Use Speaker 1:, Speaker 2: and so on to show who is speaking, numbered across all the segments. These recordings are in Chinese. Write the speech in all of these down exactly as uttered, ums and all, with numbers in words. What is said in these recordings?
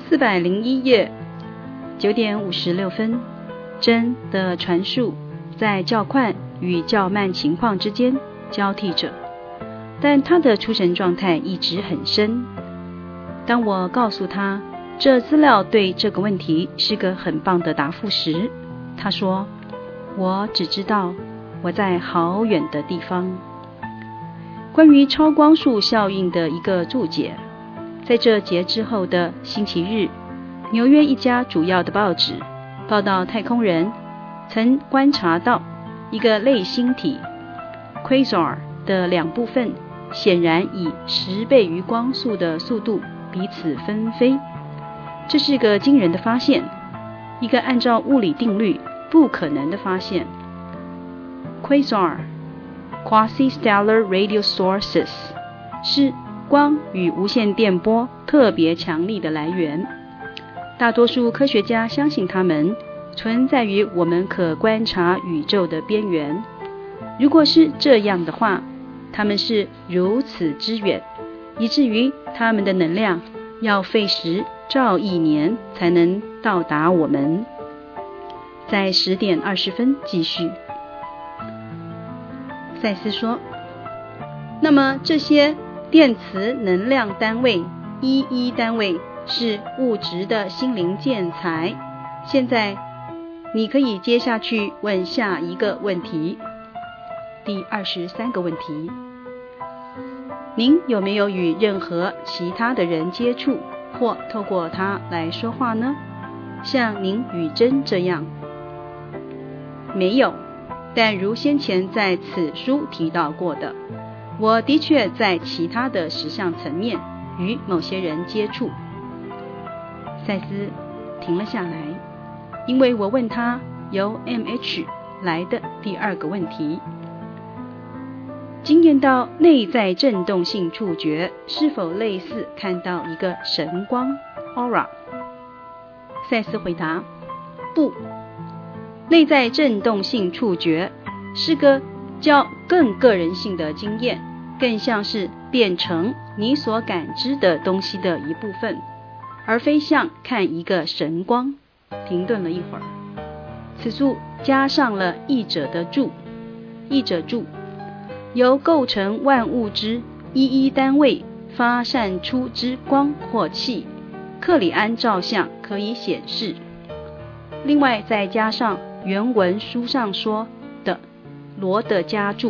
Speaker 1: 四百零一页，九点五十六分，真的传述在较快与较慢情况之间交替着，但他的出神状态一直很深。当我告诉他这资料对这个问题是个很棒的答复时，他说，我只知道我在好远的地方。关于超光速效应的一个注解，在这节之后的星期日，纽约一家主要的报纸报道太空人曾观察到一个类星体 Quasar 的两部分显然以十倍于光速的速度彼此分飞。这是个惊人的发现，一个按照物理定律不可能的发现。 Quasar Quasi-stellar radio sources 是光与无线电波特别强力的来源，大多数科学家相信它们存在于我们可观察宇宙的边缘。如果是这样的话，它们是如此之远，以至于它们的能量要费时兆亿年才能到达我们。在十点二十分继续。赛斯说，那么这些电磁能量单位一一单位是物质的心灵建材。现在你可以接下去问下一个问题。第二十三个问题，您有没有与任何其他的人接触，或透过他来说话呢？像您与真这样？没有，但如先前在此书提到过的，我的确在其他的实相层面与某些人接触。赛斯停了下来，因为我问他由 M H 来的第二个问题，经验到内在振动性触觉是否类似看到一个神光 Aura？ 赛斯回答，不，内在振动性触觉是个较更个人性的经验，更像是变成你所感知的东西的一部分，而非像看一个神光。停顿了一会儿，此处加上了译者的注。译者注，由构成万物之一一单位发散出之光或气，克里安照相可以显示。另外再加上原文书上说的罗的加注。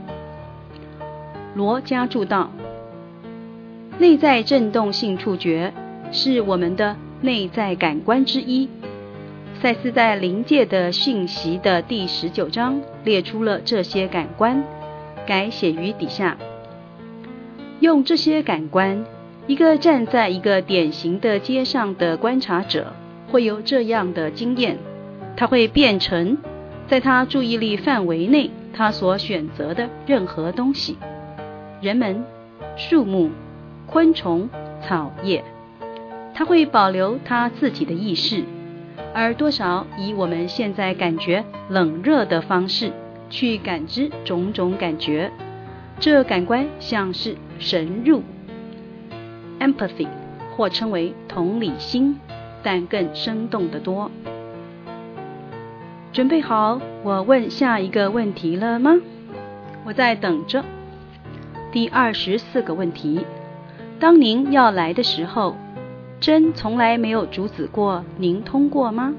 Speaker 1: 罗加注道，内在振动性触觉是我们的内在感官之一。赛斯在灵界的讯息的第十九章列出了这些感官，改写于底下。用这些感官，一个站在一个典型的街上的观察者会有这样的经验，他会变成在他注意力范围内他所选择的任何东西，人们、树木、昆虫、草叶，他会保留他自己的意识，而多少以我们现在感觉冷热的方式去感知种种感觉。这感官像是神入 empathy 或称为同理心，但更生动得多。准备好我问下一个问题了吗？我在等着。第二十四个问题，当您要来的时候，真从来没有阻止过您通过吗？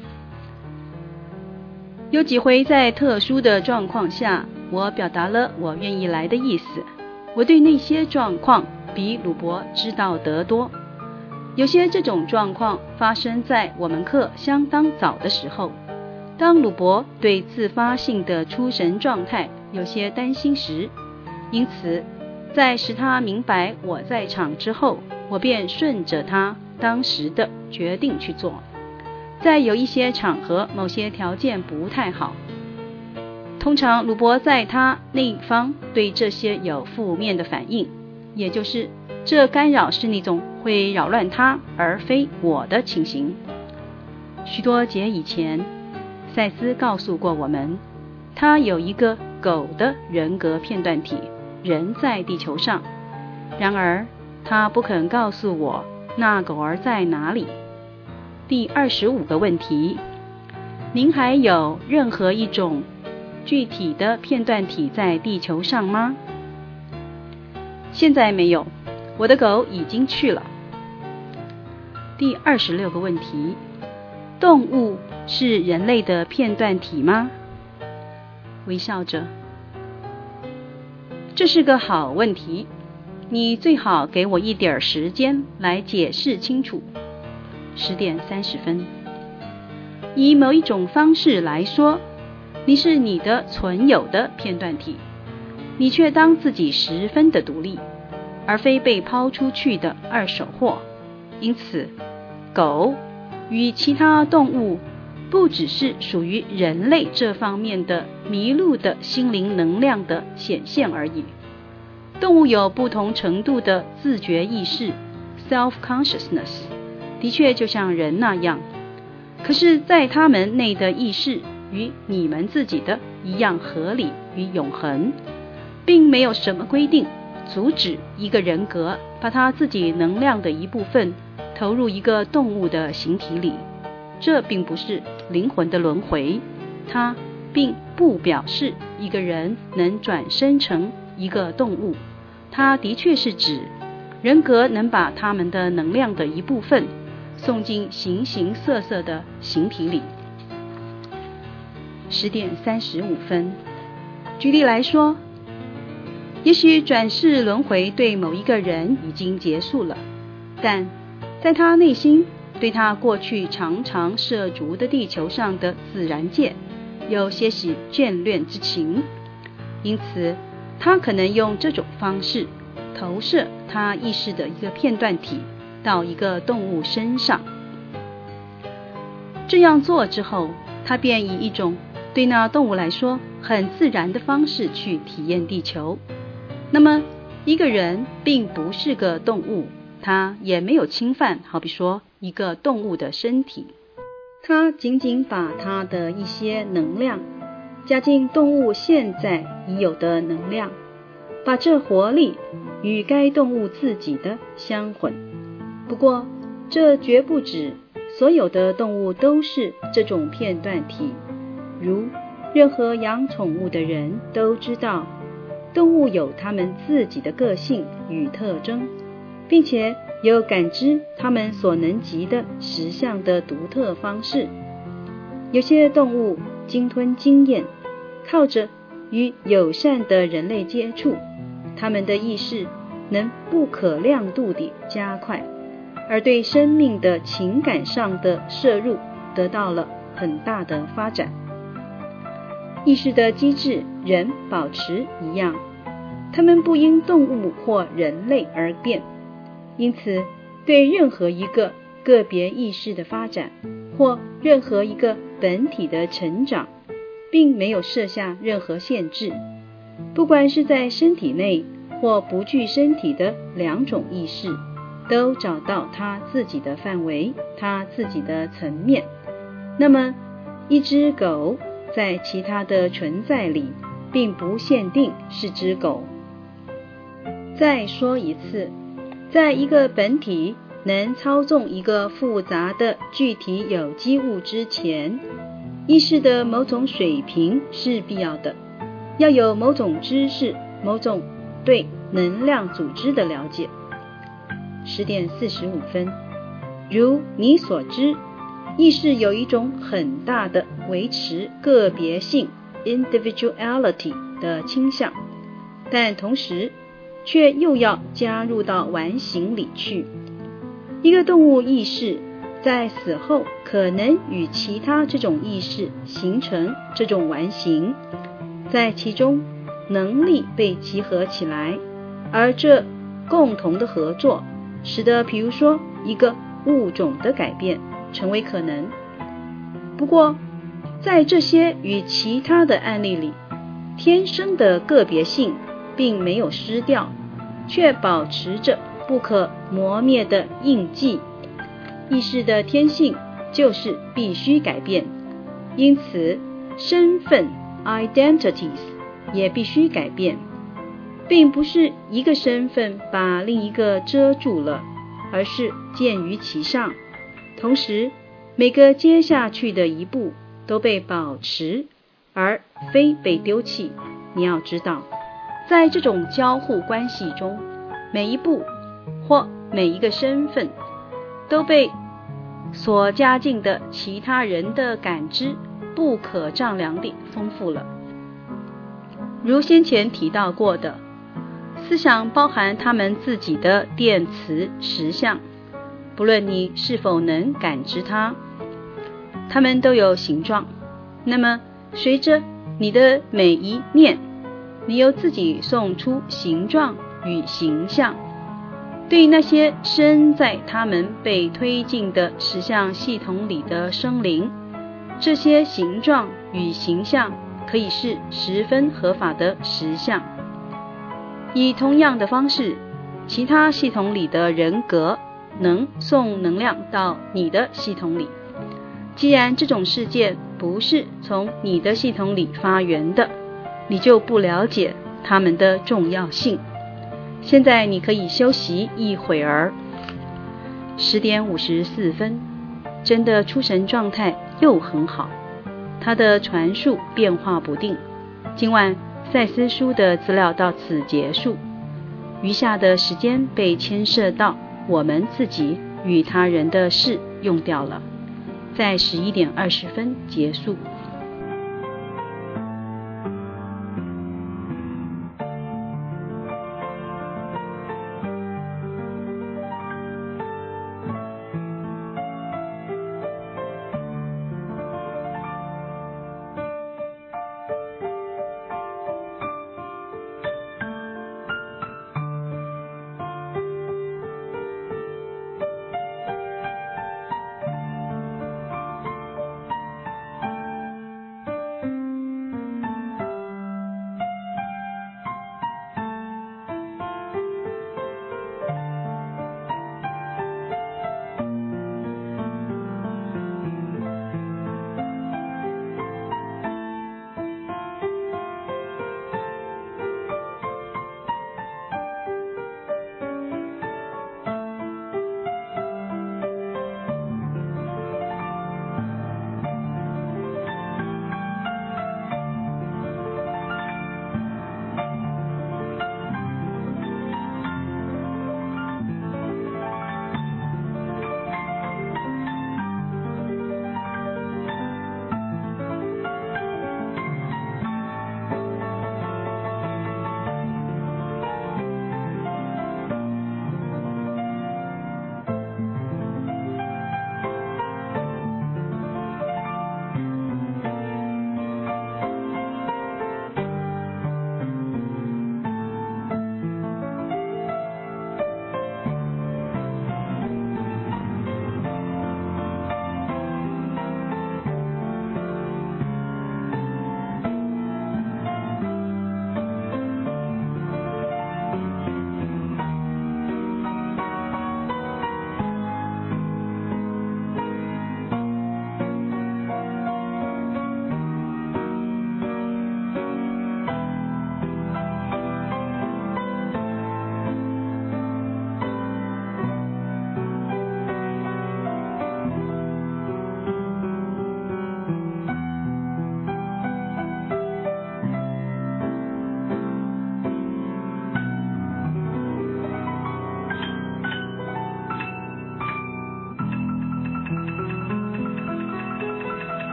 Speaker 1: 有几回在特殊的状况下，我表达了我愿意来的意思。我对那些状况比鲁伯知道得多。有些这种状况发生在我们课相当早的时候，当鲁伯对自发性的出神状态有些担心时，因此在使他明白我在场之后，我便顺着他当时的决定去做。在有一些场合，某些条件不太好，通常鲁伯在他那一方对这些有负面的反应，也就是这干扰是那种会扰乱他而非我的情形。许多节以前，赛斯告诉过我们，他有一个狗的人格片段体人在地球上，然而他不肯告诉我那狗儿在哪里？第二十五个问题，您还有任何一种具体的片段体在地球上吗？现在没有，我的狗已经去了。第二十六个问题，动物是人类的片段体吗？微笑着，这是个好问题，你最好给我一点时间来解释清楚。十点三十分，以某一种方式来说，你是你的存有的片段体，你却当自己十分的独立，而非被抛出去的二手货。因此，狗与其他动物不只是属于人类这方面的迷路的心灵能量的显现而已。动物有不同程度的自觉意识 self-consciousness， 的确就像人那样，可是在他们内的意识与你们自己的一样合理与永恒，并没有什么规定阻止一个人格把他自己能量的一部分投入一个动物的形体里。这并不是灵魂的轮回，它并不表示一个人能转生成一个动物，它的确是指人格能把他们的能量的一部分送进形形色色的形体里。十点三十五分，举例来说，也许转世轮回对某一个人已经结束了，但在他内心对他过去常常涉足的地球上的自然界有些许眷恋之情，因此他可能用这种方式投射他意识的一个片段体到一个动物身上。这样做之后，他便以一种对那动物来说很自然的方式去体验地球。那么一个人并不是个动物，他也没有侵犯好比说一个动物的身体，他仅仅把他的一些能量加进动物现在已有的能量，把这活力与该动物自己的相混。不过这绝不指所有的动物都是这种片段体，如任何养宠物的人都知道，动物有它们自己的个性与特征，并且有感知它们所能及的实相的独特方式。有些动物鲸吞经验，靠着与友善的人类接触，它们的意识能不可量度地加快，而对生命的情感上的摄入得到了很大的发展。意识的机制仍保持一样，它们不因动物或人类而变。因此，对任何一个个别意识的发展，或任何一个本体的成长，并没有设下任何限制。不管是在身体内或不具身体的两种意识，都找到它自己的范围，它自己的层面。那么，一只狗在其他的存在里，并不限定是只狗。再说一次，在一个本体能操纵一个复杂的具体有机物之前，意识的某种水平是必要的，要有某种知识，某种对能量组织的了解。十点四十五分，如你所知，意识有一种很大的维持个别性 individuality 的倾向，但同时却又要加入到完形里去。一个动物意识在死后可能与其他这种意识形成这种完形，在其中能力被集合起来，而这共同的合作使得比如说一个物种的改变成为可能。不过在这些与其他的案例里，天生的个别性并没有失掉，却保持着不可磨灭的印记。意识的天性就是必须改变，因此身份 identities 也必须改变，并不是一个身份把另一个遮住了， 而是建于其上。同时，每个接下去的一步都被保持，而非被丢弃。你要知道，在这种交互关系中，每一步或每一个身份都被所加进的其他人的感知不可丈量地丰富了。如先前提到过的，思想包含他们自己的电磁实相，不论你是否能感知它，它们都有形状。那么随着你的每一念，你由自己送出形状与形象。对于那些身在他们被推进的实相系统里的生灵，这些形状与形象可以是十分合法的实相。以同样的方式，其他系统里的人格能送能量到你的系统里。既然这种事件不是从你的系统里发源的，你就不了解它们的重要性。现在你可以休息一会儿。十点五十四分，真的出神状态又很好，它的传述变化不定。今晚赛斯书的资料到此结束，余下的时间被牵涉到我们自己与他人的事用掉了，在十一点二十分结束。